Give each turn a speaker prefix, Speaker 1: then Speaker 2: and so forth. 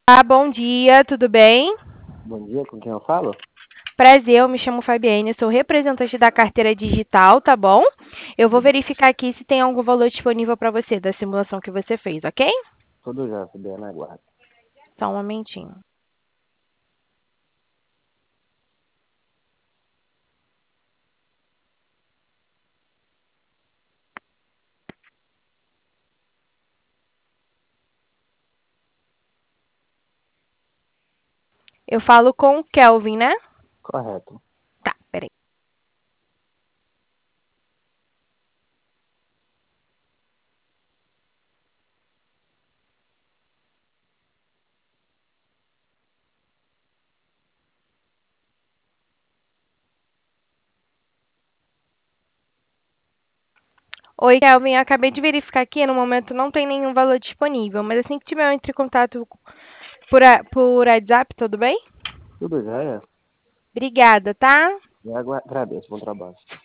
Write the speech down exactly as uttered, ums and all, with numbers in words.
Speaker 1: Ah, bom dia, tudo bem?
Speaker 2: Bom dia, com quem eu falo?
Speaker 1: Prazer, eu me chamo Fabiane, sou representante da carteira digital, tá bom? Eu vou
Speaker 2: Tudo,
Speaker 1: verificar aqui se tem algum valor disponível para você da simulação que você fez, ok?
Speaker 2: tudo já, Fabiana, aguardo.
Speaker 1: Só um momentinho. Eu falo com o Kelvin, né?
Speaker 2: Correto.
Speaker 1: Tá, peraí. Oi, Kelvin, eu acabei de verificar aqui, no momento não tem nenhum valor disponível, mas assim que tiver eu entre em contato por, a- por WhatsApp, tudo bem?
Speaker 2: Tudo já, é.
Speaker 1: Obrigada, tá?
Speaker 2: Eu agu- agradeço, bom trabalho.